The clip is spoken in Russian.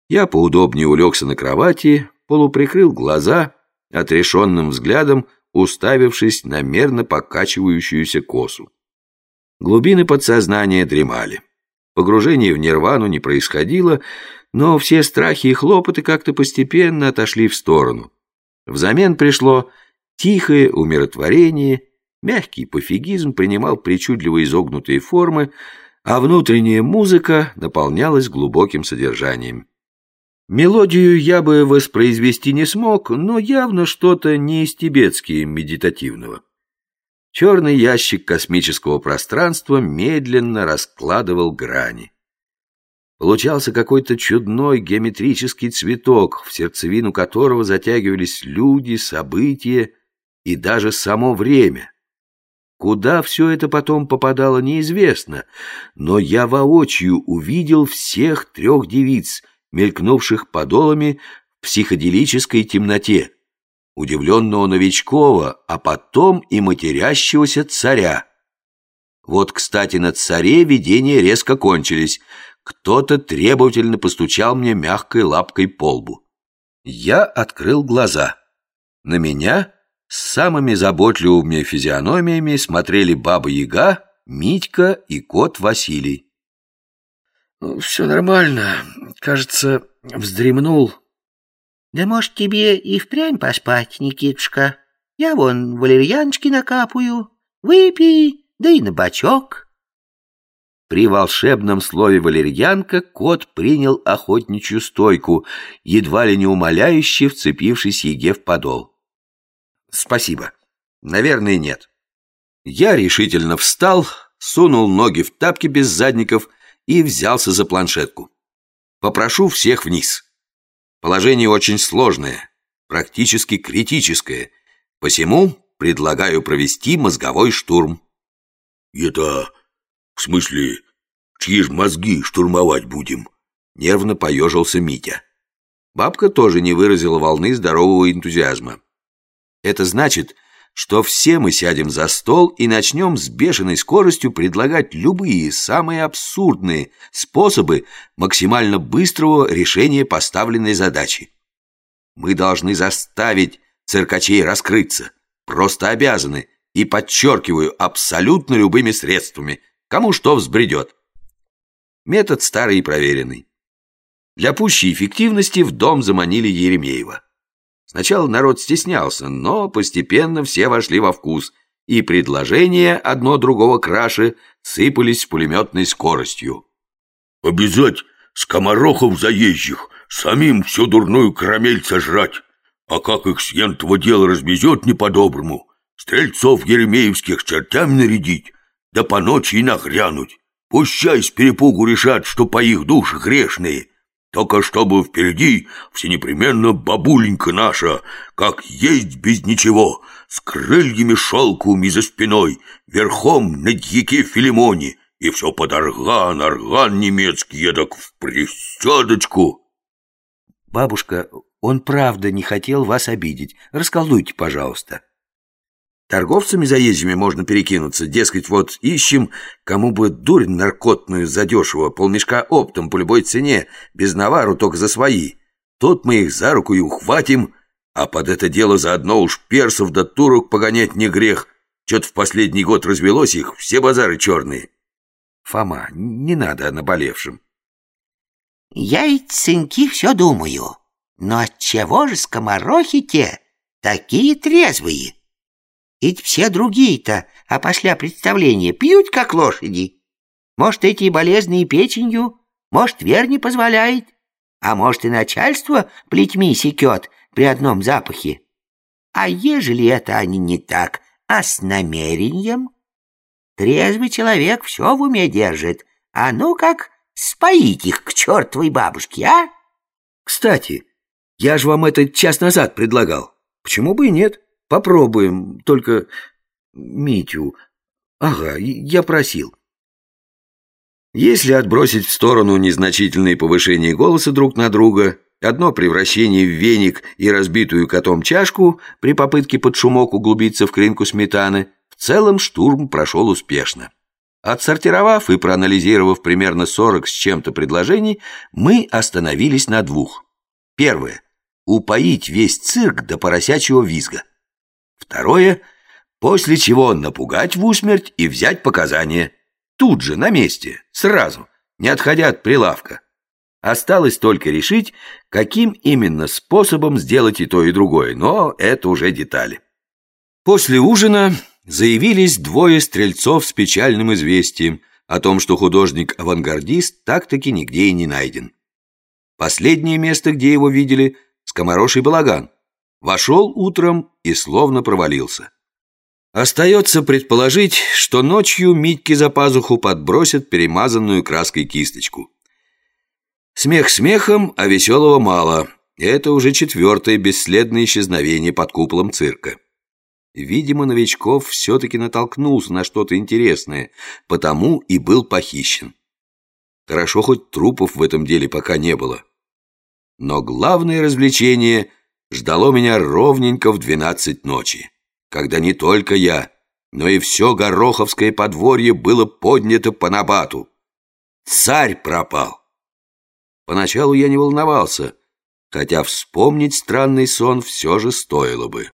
Я поудобнее улегся на кровати, полуприкрыл глаза, отрешенным взглядом уставившись на мерно покачивающуюся косу. Глубины подсознания дремали. Погружение в нирвану не происходило, но все страхи и хлопоты как-то постепенно отошли в сторону. Взамен пришло тихое умиротворение, мягкий пофигизм принимал причудливо изогнутые формы, а внутренняя музыка наполнялась глубоким содержанием. Мелодию я бы воспроизвести не смог, но явно что-то не из тибетски медитативного. Черный ящик космического пространства медленно раскладывал грани. Получался какой-то чудной геометрический цветок, в сердцевину которого затягивались люди, события и даже само время. Куда все это потом попадало, неизвестно, но я воочию увидел всех 3 девиц, мелькнувших подолами в психоделической темноте, удивленного Новичкова, а потом и матерящегося царя. Вот, кстати, на царе видения резко кончились. Кто-то требовательно постучал мне мягкой лапкой по лбу. Я открыл глаза. На меня с самыми заботливыми физиономиями смотрели Баба-Яга, Митька и кот Василий. «Все нормально. Кажется, вздремнул». «Да может тебе и впрямь поспать, Никитушка? Я вон валерьяночки накапаю. Выпей, да и на бочок». При волшебном слове «валерьянка» кот принял охотничью стойку, едва ли не умоляюще вцепившись Яге в подол. «Спасибо. Наверное, нет». Я решительно встал, сунул ноги в тапки без задников и взялся за планшетку. Попрошу всех вниз. Положение очень сложное, практически критическое, посему предлагаю провести мозговой штурм. «Это, в смысле, чьи ж мозги штурмовать будем?» Нервно поежился Митя. Бабка тоже не выразила волны здорового энтузиазма. «Это значит, что все мы сядем за стол и начнем с бешеной скоростью предлагать любые, самые абсурдные способы максимально быстрого решения поставленной задачи. Мы должны заставить циркачей раскрыться, просто обязаны, и, подчеркиваю, абсолютно любыми средствами, кому что взбредет. Метод старый и проверенный. Для пущей эффективности в дом заманили Еремеева. Сначала народ стеснялся, но постепенно все вошли во вкус, и предложения одно другого краше сыпались с пулеметной скоростью. «Обязать скоморохов заезжих, самим всю дурную карамель сожрать, а как их с ентого дела развезет не по-доброму, стрельцов еремеевских чертями нарядить, да по ночи и нагрянуть. Пущай с перепугу решат, что по их душе грешные. Только чтобы впереди всенепременно бабуленька наша, как есть без ничего, с крыльями шелковыми за спиной, верхом на дьяке Филимоне, и все под орган немецкий едок в присядочку». «Бабушка, он правда не хотел вас обидеть. Расколдуйте, пожалуйста». Торговцами заезжими можно перекинуться, дескать, вот ищем, кому бы дурь наркотную задешево, полмешка оптом по любой цене, без навару, только за свои. Тут мы их за руку и ухватим, а под это дело заодно уж персов да турок погонять не грех. Чё-то в последний год развелось их, все базары черные. Фома, не надо о наболевшем. Я и цинки все думаю, но отчего же скоморохи те такие трезвые? Ведь все другие-то, опосля представления, пьют, как лошади. Может, эти болезные печенью, может, вер не позволяет, а может, и начальство плетьми секет при одном запахе. А ежели это они не так, а с намерением? Трезвый человек все в уме держит, а ну как споить их к чертовой бабушке, а? Кстати, я же вам это час назад предлагал. Почему бы и нет? Попробуем, только Митю. Ага, я просил. Если отбросить в сторону незначительные повышения голоса друг на друга, одно превращение в веник и разбитую котом чашку при попытке под шумок углубиться в кринку сметаны, в целом штурм прошел успешно. Отсортировав и проанализировав примерно 40 с чем-то предложений, мы остановились на двух. Первое — упоить весь цирк до поросячьего визга. Второе — после чего напугать в усмерть и взять показания. Тут же, на месте, сразу, не отходя от прилавка. Осталось только решить, каким именно способом сделать и то, и другое, но это уже детали. После ужина заявились двое стрельцов с печальным известием о том, что художник-авангардист так-таки нигде и не найден. Последнее место, где его видели, скомороший балаган. Вошел утром и словно провалился. Остается предположить, что ночью Митьке за пазуху подбросят перемазанную краской кисточку. Смех смехом, а веселого мало. Это уже 4-е бесследное исчезновение под куполом цирка. Видимо, Новичков все-таки натолкнулся на что-то интересное, потому и был похищен. Хорошо, хоть трупов в этом деле пока не было. Но главное развлечение ждало меня ровненько в 12 ночи, когда не только я, но и все Гороховское подворье было поднято по набату. Царь пропал. Поначалу я не волновался, хотя вспомнить странный сон все же стоило бы.